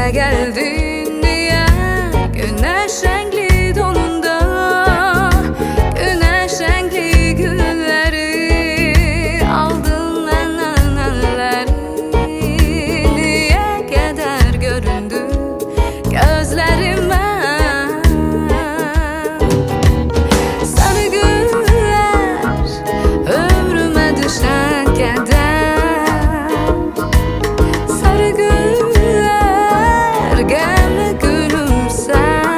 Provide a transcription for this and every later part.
Bize geldin diye güneş renkli donunda, güneş renkli gülleri aldın elleri. Niye keder göründü gözlerime? Sarı güller ömrüme düşen keder. Sarı güller gel gülümser.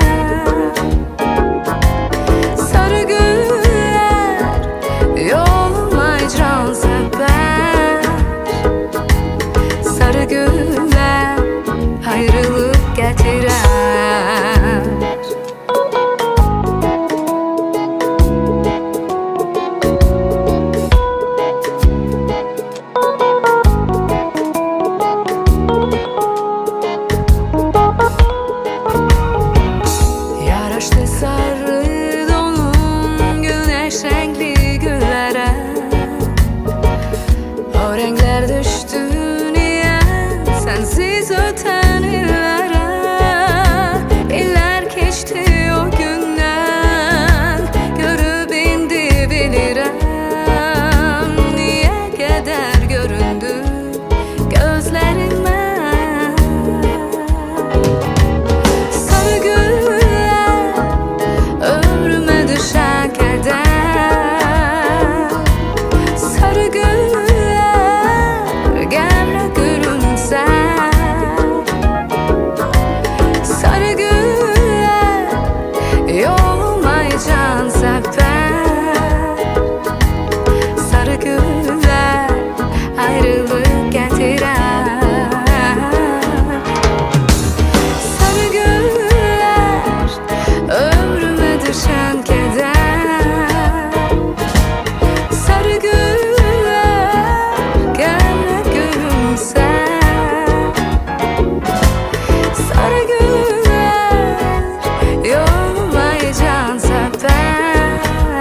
Sarı güller yoluma can seper. Sarı güller ayrılık getirer. Yaraştı sarı donun güneş renkli güllere. O renkler düştü niye sensiz öten illere. İller geçti o günden, görüp indi bilirim. Niye keder göründü gözlerime? Sarı güller ömrüme düşen keder. Sarı güller gel gülümser. Sarı güller yoluma can seper. Sarı güller ayrılık getirer. Sarı güller ömrüme düşen keder. Sarı güller gel gülümser. Sarı güller yoluma can seper.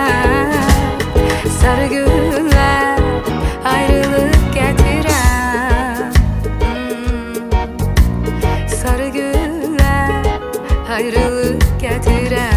Sarı güller ayrılık getirer. Sarı güller ayrılık getirer.